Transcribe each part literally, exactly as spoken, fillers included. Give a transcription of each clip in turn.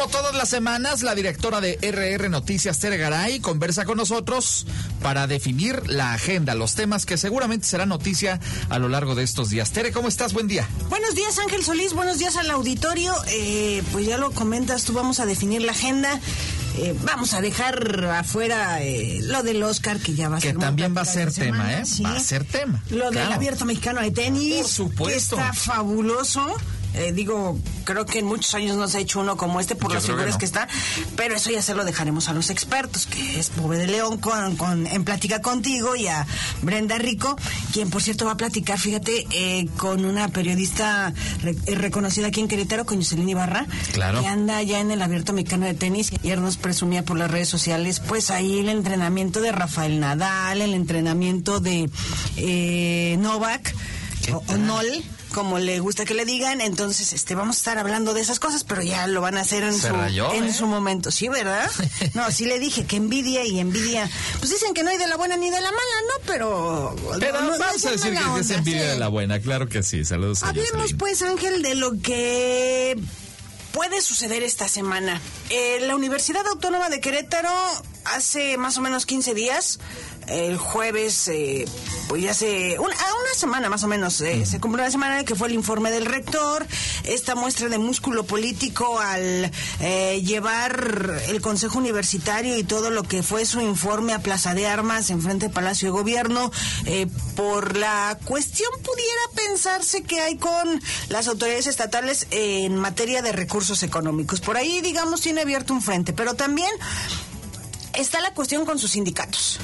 Como todas las semanas, la directora de R R Noticias, Tere Garay, conversa con nosotros para definir la agenda, los temas que seguramente serán noticia a lo largo de estos días. Tere, ¿cómo estás? Buen día. Buenos días, Ángel Solís. Buenos días al auditorio. Eh, pues ya lo comentas tú, vamos a definir la agenda. Eh, vamos a dejar afuera eh, lo del Oscar, que ya va a que ser... Que también va a ser tema, semana, ¿eh? ¿sí? Va a ser tema. Lo claro. del Abierto Mexicano de Tenis. Por supuesto. Que está fabuloso. Eh, digo, creo que en muchos años no se ha hecho uno como este por Yo las figuras que, no. que está, pero eso ya se lo dejaremos a los expertos, que es Bove de León con, con, en Plática Contigo, y a Brenda Rico, quien por cierto va a platicar, fíjate, eh, con una periodista re, reconocida aquí en Querétaro, con Jocelyn Ibarra, claro. que anda ya en el Abierto Mexicano de Tenis. Ayer nos presumía por las redes sociales, pues ahí el entrenamiento de Rafael Nadal, el entrenamiento de eh, Novak, o, o Nol, como le gusta que le digan. Entonces, este, vamos a estar hablando de esas cosas, pero ya lo van a hacer en, su, rayó, en ¿eh? su momento. Sí, ¿verdad? No, sí le dije que envidia y envidia. Pues dicen que no hay de la buena ni de la mala, ¿no? Pero... Pero no, vamos no a decir que onda, es envidia sí. de la buena, claro que sí. Saludos a Hablemos, Jocelyn. pues, Ángel, de lo que puede suceder esta semana. Eh, la Universidad Autónoma de Querétaro, hace más o menos quince días, el jueves, eh, pues ya hace una, una semana más o menos, eh, se cumplió una semana que fue el informe del rector, esta muestra de músculo político al eh, llevar el Consejo Universitario y todo lo que fue su informe a Plaza de Armas en frente al Palacio de Gobierno, eh, por la cuestión pudiera pensarse que hay con las autoridades estatales en materia de recursos económicos. Por ahí, digamos, tiene abierto un frente, pero también está la cuestión con sus sindicatos.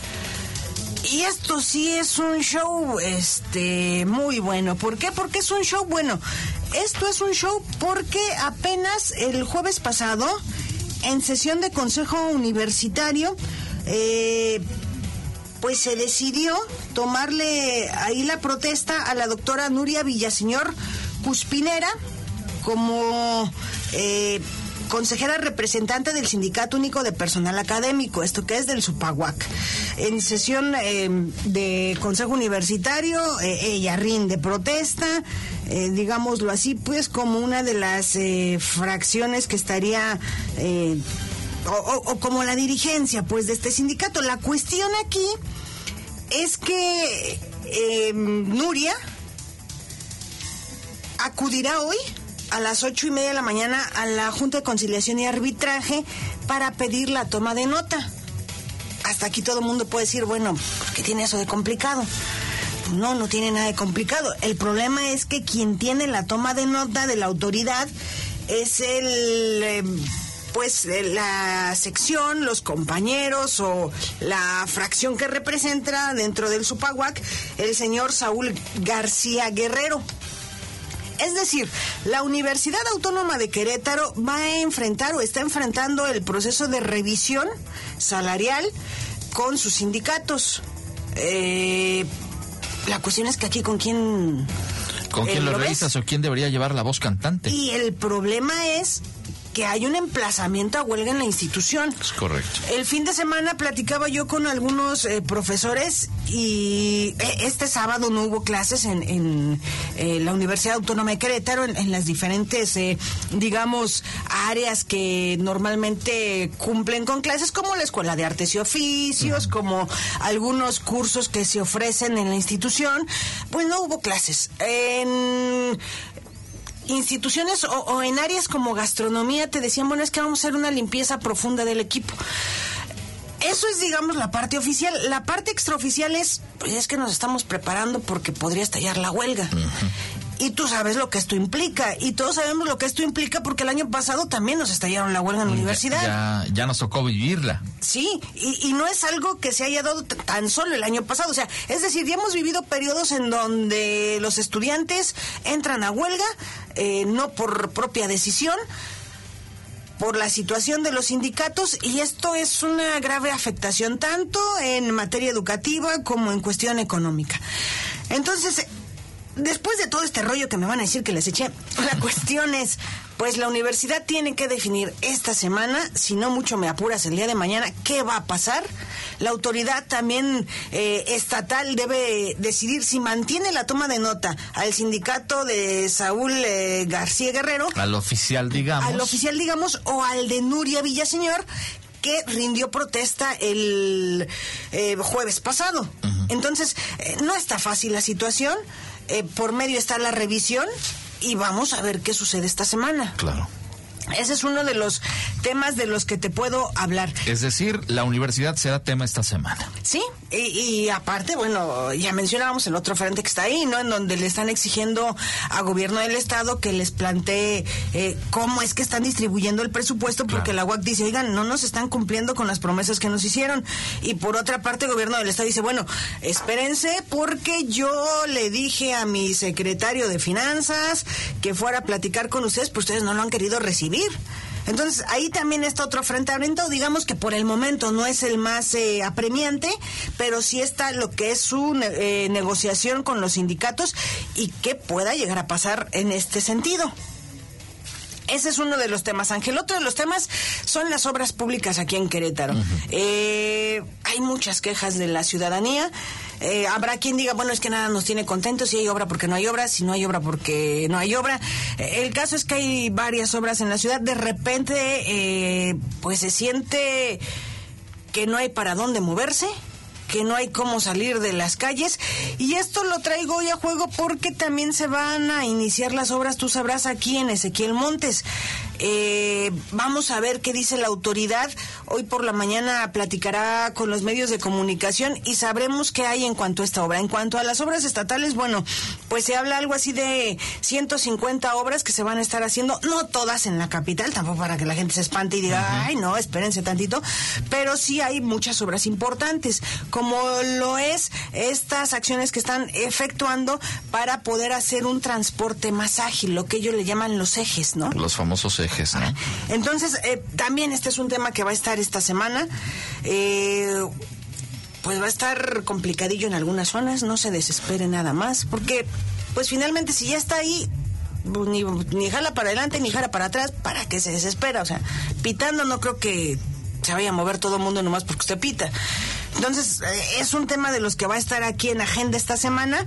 Y esto sí es un show este muy bueno. ¿Por qué? Porque es un show bueno. Esto es un show porque apenas el jueves pasado, en sesión de Consejo Universitario, eh, pues se decidió tomarle ahí la protesta a la doctora Nuria Villaseñor Cuspinera como... Eh, consejera representante del Sindicato Único de Personal Académico, esto que es del SUPAUAC. En sesión eh, de Consejo Universitario, eh, ella rinde protesta, eh, digámoslo así, pues como una de las eh, fracciones que estaría... Eh, o, o, o como la dirigencia, pues, de este sindicato. La cuestión aquí es que eh, Nuria acudirá hoy a las ocho y media de la mañana a la Junta de Conciliación y Arbitraje para pedir la toma de nota. Hasta aquí todo el mundo puede decir, bueno, ¿qué tiene eso de complicado? Pues no, no tiene nada de complicado. El problema es que quien tiene la toma de nota de la autoridad es el... Eh, pues la sección, los compañeros o la fracción que representa dentro del SUPAUAC, el señor Saúl García Guerrero. Es decir, la Universidad Autónoma de Querétaro va a enfrentar o está enfrentando el proceso de revisión salarial con sus sindicatos. Eh, la cuestión es que aquí con quién... ¿Con quién eh, lo, lo revisas o quién debería llevar la voz cantante? Y el problema es que hay un emplazamiento a huelga en la institución. Es correcto. El fin de semana platicaba yo con algunos eh, profesores y eh, este sábado no hubo clases en, en eh, la Universidad Autónoma de Querétaro, en, en las diferentes, eh, digamos, áreas que normalmente cumplen con clases, como la Escuela de Artes y Oficios, uh-huh. como algunos cursos que se ofrecen en la institución. Pues no hubo clases. En... instituciones o, o en áreas como gastronomía te decían, bueno, es que vamos a hacer una limpieza profunda del equipo. Eso es, digamos, la parte oficial. La parte extraoficial es, pues es que nos estamos preparando porque podría estallar la huelga. Uh-huh. Y tú sabes lo que esto implica, y todos sabemos lo que esto implica porque el año pasado también nos estallaron la huelga en la universidad. Ya, ya nos tocó vivirla. Sí, y, y no es algo que se haya dado t- tan solo el año pasado. O sea, es decir, ya hemos vivido periodos en donde los estudiantes entran a huelga, eh, no por propia decisión, por la situación de los sindicatos, y esto es una grave afectación tanto en materia educativa como en cuestión económica. Entonces, después de todo este rollo que me van a decir que les eché, la cuestión es, pues la universidad tiene que definir esta semana, si no mucho me apuras el día de mañana, qué va a pasar. La autoridad también eh, estatal debe decidir si mantiene la toma de nota al sindicato de Saúl eh, García Guerrero. Al oficial, digamos. Al oficial, digamos, o al de Nuria Villaseñor, que rindió protesta el eh, jueves pasado. Uh-huh. Entonces, eh, no está fácil la situación. Eh, por medio está la revisión y vamos a ver qué sucede esta semana. Claro. Ese es uno de los temas de los que te puedo hablar. Es decir, la universidad será tema esta semana. Sí, y, y aparte, bueno, ya mencionábamos el otro frente que está ahí, ¿no? En donde le están exigiendo a gobierno del estado que les plantee eh, cómo es que están distribuyendo el presupuesto, porque claro, la U A C dice, oigan, no nos están cumpliendo con las promesas que nos hicieron. Y por otra parte, el gobierno del estado dice, bueno, espérense, porque yo le dije a mi secretario de Finanzas que fuera a platicar con ustedes, pero ustedes no lo han querido recibir. Entonces, ahí también está otro enfrentamiento, digamos que por el momento no es el más eh, apremiante, pero sí está lo que es su eh, negociación con los sindicatos y qué pueda llegar a pasar en este sentido. Ese es uno de los temas, Ángel. Otro de los temas son las obras públicas aquí en Querétaro. Uh-huh. Eh, hay muchas quejas de la ciudadanía. Eh, habrá quien diga, bueno, es que nada nos tiene contentos, si hay obra porque no hay obra, si no hay obra porque no hay obra. Eh, el caso es que hay varias obras en la ciudad. De repente, eh, pues se siente que no hay para dónde moverse, que no hay cómo salir de las calles, y esto lo traigo hoy a juego porque también se van a iniciar las obras, tú sabrás, aquí en Ezequiel Montes. Eh, vamos a ver qué dice la autoridad. Hoy por la mañana platicará con los medios de comunicación y sabremos qué hay en cuanto a esta obra. En cuanto a las obras estatales, bueno, pues se habla algo así de ciento cincuenta obras que se van a estar haciendo, no todas en la capital, tampoco para que la gente se espante y diga, uh-huh, ay no, espérense tantito, pero sí hay muchas obras importantes, como lo es estas acciones que están efectuando para poder hacer un transporte más ágil, lo que ellos le llaman los ejes, ¿no? Los famosos ejes. ¿no? Entonces, eh, también este es un tema que va a estar esta semana. Eh, pues va a estar complicadillo en algunas zonas, no se desespere nada más, porque pues finalmente si ya está ahí, pues, ni, ni jala para adelante ni jala para atrás, ¿para qué se desespera? O sea, pitando no creo que se vaya a mover todo el mundo nomás porque usted pita. Entonces, eh, es un tema de los que va a estar aquí en agenda esta semana.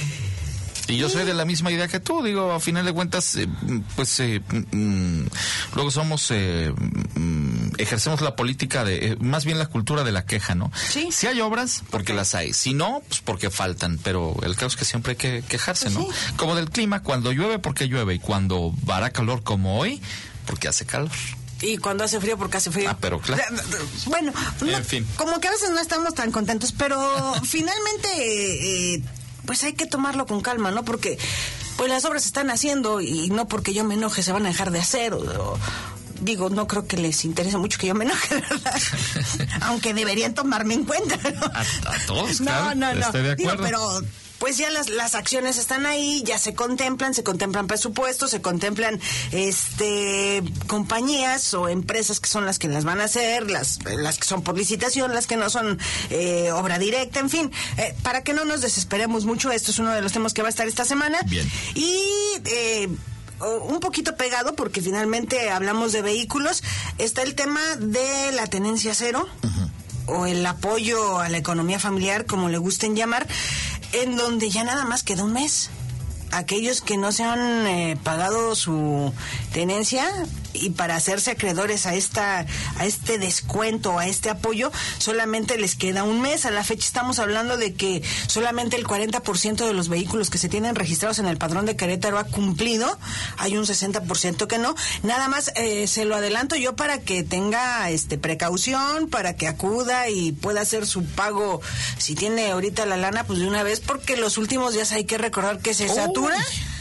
Y yo soy de la misma idea que tú, digo, a final de cuentas, eh, pues eh, mm, luego somos, eh, mm, ejercemos la política de, eh, más bien la cultura de la queja, ¿no? Sí. Si hay obras, porque las hay, si no, pues porque faltan, pero el caso es que siempre hay que quejarse, ¿no? Sí. Como del clima, cuando llueve, porque llueve, y cuando hará calor como hoy, porque hace calor. Y cuando hace frío, porque hace frío. Ah, pero claro. Bueno, no, en fin. Como que a veces no estamos tan contentos, pero finalmente... Eh, pues hay que tomarlo con calma, ¿no? Porque pues las obras se están haciendo y no porque yo me enoje se van a dejar de hacer. O, o, digo, no creo que les interese mucho que yo me enoje, ¿verdad? Aunque deberían tomarme en cuenta, ¿no? A, a todos, no, claro. No, no, Estoy de acuerdo. Digo, pero... pues ya las, las acciones están ahí, ya se contemplan, se contemplan presupuestos, se contemplan este compañías o empresas que son las que las van a hacer, las, las que son por licitación, las que no son eh, obra directa, en fin, eh, para que no nos desesperemos mucho, esto es uno de los temas que va a estar esta semana. Bien. Y... Eh, un poquito pegado, porque finalmente hablamos de vehículos, está el tema de la tenencia cero, uh-huh, o el apoyo a la economía familiar, como le gusten llamar, en donde ya nada más queda un mes. Aquellos que no se han eh, pagado su tenencia y para hacerse acreedores a esta a este descuento, a este apoyo, solamente les queda un mes. A la fecha estamos hablando de que solamente el cuarenta por ciento de los vehículos que se tienen registrados en el padrón de Querétaro ha cumplido. Hay un sesenta por ciento que no. Nada más eh, se lo adelanto yo para que tenga este precaución, para que acuda y pueda hacer su pago. Si tiene ahorita la lana, pues de una vez, porque los últimos días hay que recordar que se satura.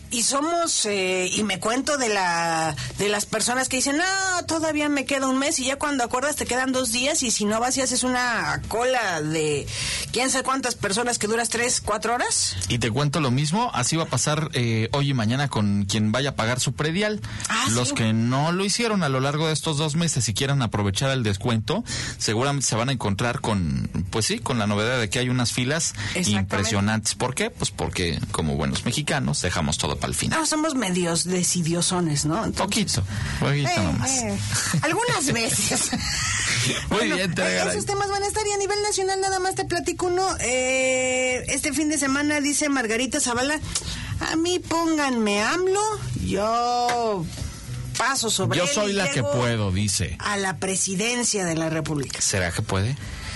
Y somos, eh, y me cuento de la de las personas que dicen, no, todavía me queda un mes, y ya cuando acuerdas te quedan dos días, y si no vas y haces una cola de quién sabe cuántas personas que duras tres, cuatro horas. Y te cuento lo mismo, así va a pasar eh, hoy y mañana con quien vaya a pagar su predial. Ah, Los sí. que no lo hicieron a lo largo de estos dos meses y quieran aprovechar el descuento, seguramente se van a encontrar con, pues sí, con la novedad de que hay unas filas impresionantes. ¿Por qué? Pues porque como buenos mexicanos dejamos todo para el final. No, somos medios decidiosones, ¿no? Entonces, poquito, poquito eh, nomás. Eh, algunas veces. Muy Bueno, bien, te eh, esos temas van a estar, y a nivel nacional nada más te platico uno. Eh, este fin de semana dice Margarita Zavala, a mí pónganme AMLO, yo paso sobre Yo él soy y la que llego puedo, dice. a la presidencia de la República. ¿Será que puede?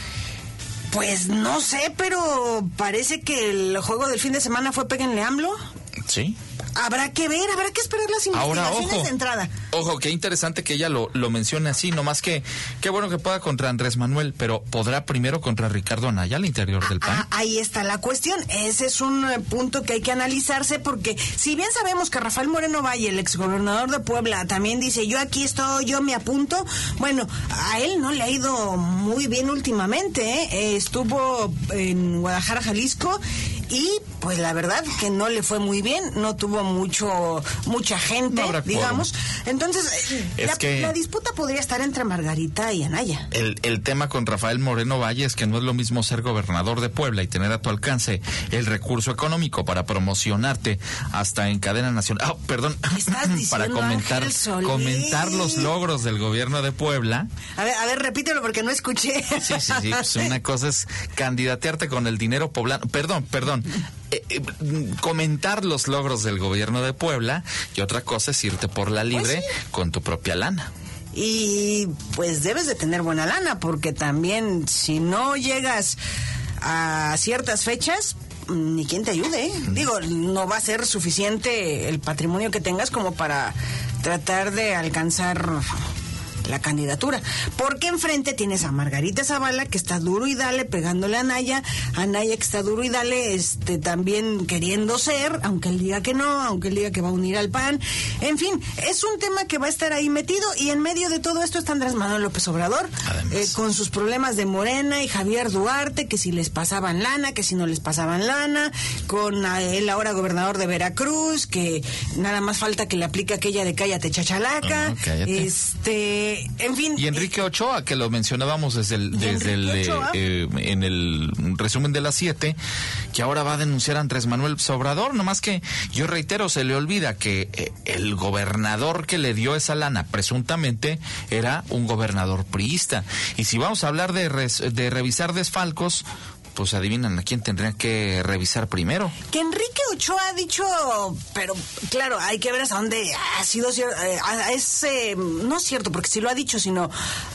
Pues no sé, pero parece que el juego del fin de semana fue péguenle AMLO. Sí. Habrá que ver, habrá que esperar las Ahora, investigaciones ojo, de entrada. Ojo, qué interesante que ella lo, lo mencione así, nomás que qué bueno que pueda contra Andrés Manuel, pero ¿podrá primero contra Ricardo Anaya al interior del P A N? Ah, ahí está la cuestión. Ese es un eh, punto que hay que analizarse, porque si bien sabemos que Rafael Moreno Valle, el exgobernador de Puebla, también dice, yo aquí estoy, yo me apunto, bueno, a él no le ha ido muy bien últimamente, ¿eh? Eh, estuvo en Guadalajara, Jalisco, y pues la verdad que no le fue muy bien, no tuvo mucho mucha gente, No habrá digamos. quórum. Entonces, eh, Es la, que- la disputa podría estar entre Margarita y Anaya. El, el tema con Rafael Moreno Valle es que no es lo mismo ser gobernador de Puebla y tener a tu alcance el recurso económico para promocionarte hasta en cadena nacional. Ah, perdón, Estás diciendo, para comentar, Ángel Solís. comentar los logros del gobierno de Puebla. A ver, a ver, repítelo porque no escuché. Sí, sí, sí. Pues una cosa es candidatearte con el dinero poblano. Perdón, perdón. Eh, eh, comentar los logros del gobierno de Puebla, y otra cosa es irte por la libre Pues sí. con tu propia lana. Y pues debes de tener buena lana, porque también si no llegas a ciertas fechas, ni quien te ayude, ¿eh? Digo, no va a ser suficiente el patrimonio que tengas como para tratar de alcanzar la candidatura, porque enfrente tienes a Margarita Zavala, que está duro y dale pegándole a Anaya, Anaya que está duro y dale este también queriendo ser, aunque él diga que no, aunque él diga que va a unir al P A N, en fin, es un tema que va a estar ahí metido, y en medio de todo esto está Andrés Manuel López Obrador, eh, con sus problemas de Morena, y Javier Duarte, que si les pasaban lana, que si no les pasaban lana, con a, el ahora gobernador de Veracruz, que nada más falta que le aplique aquella de cállate chachalaca, Uh-huh, cállate. este en fin. Y Enrique Ochoa, que lo mencionábamos desde el, desde el Enrique eh, Ochoa. eh, en el resumen de las siete, que ahora va a denunciar a Andrés Manuel Obrador, nomás que yo reitero, se le olvida que eh, el gobernador que le dio esa lana presuntamente era un gobernador priista. Y si vamos a hablar de, res, de revisar desfalcos, pues adivinan a quién tendrían que revisar primero. Que Enrique Ochoa ha dicho, pero claro, hay que ver hasta dónde ha sido cierto, eh, es, eh, no es cierto, porque sí lo ha dicho, sino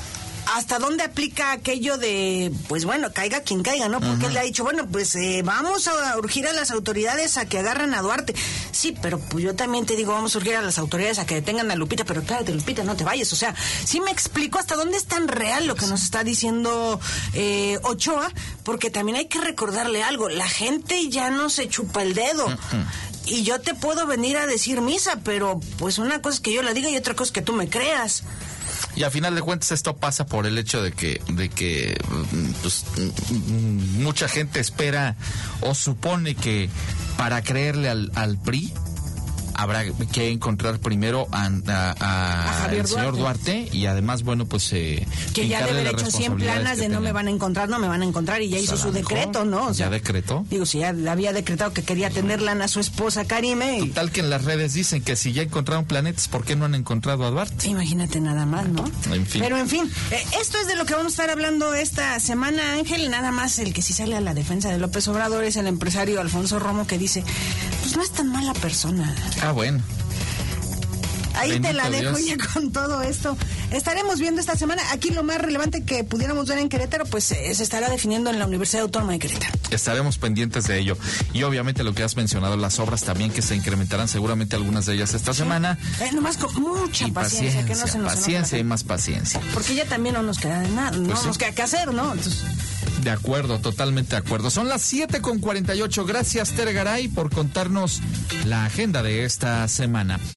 hasta dónde aplica aquello de, pues bueno, caiga quien caiga, ¿no? Porque uh-huh. él le ha dicho, bueno, pues eh, vamos a urgir a las autoridades a que agarren a Duarte. Sí, pero pues yo también te digo, vamos a urgir a las autoridades a que detengan a Lupita, pero espérate, Lupita, no te vayas. O sea, sí me explico hasta dónde es tan real lo que nos está diciendo eh, Ochoa, porque también hay que recordarle algo, la gente ya no se chupa el dedo. Uh-huh. Y yo te puedo venir a decir misa, pero pues una cosa es que yo la diga y otra cosa es que tú me creas. Y a final de cuentas esto pasa por el hecho de que de que pues, mucha gente espera o supone que para creerle al, al P R I habrá que encontrar primero a, a, a, a el señor Duarte. Duarte y además, bueno, pues eh, que ya debe haber hecho cien planas de no me van a encontrar, no me van a encontrar, y ya hizo su decreto, ¿no? O sea, ya decretó. Digo, si ya había decretado que quería tener lana a su esposa Karime. Y... Total que en las redes dicen que si ya encontraron planetas, ¿por qué no han encontrado a Duarte? Imagínate nada más, ¿no? En fin. Pero en fin, eh, esto es de lo que vamos a estar hablando esta semana, Ángel. Nada más el que sí sale a la defensa de López Obrador es el empresario Alfonso Romo, que dice, pues no es tan mala persona. Ah, bueno. Ahí Bendito te la dejo Dios. ya con todo esto. Estaremos viendo esta semana. Aquí lo más relevante que pudiéramos ver en Querétaro, pues eh, se estará definiendo en la Universidad Autónoma de Querétaro. Estaremos pendientes de ello. Y obviamente lo que has mencionado, las obras también, que se incrementarán seguramente algunas de ellas esta sí. semana. Eh, nomás con mucha y paciencia, paciencia, que no se nos paciencia y más paciencia. Porque ya también no nos queda de nada, no pues sí. nos queda que hacer, ¿no? Entonces... De acuerdo, totalmente de acuerdo. Son las siete con cuarenta y ocho. Gracias, Tere Garay, por contarnos la agenda de esta semana.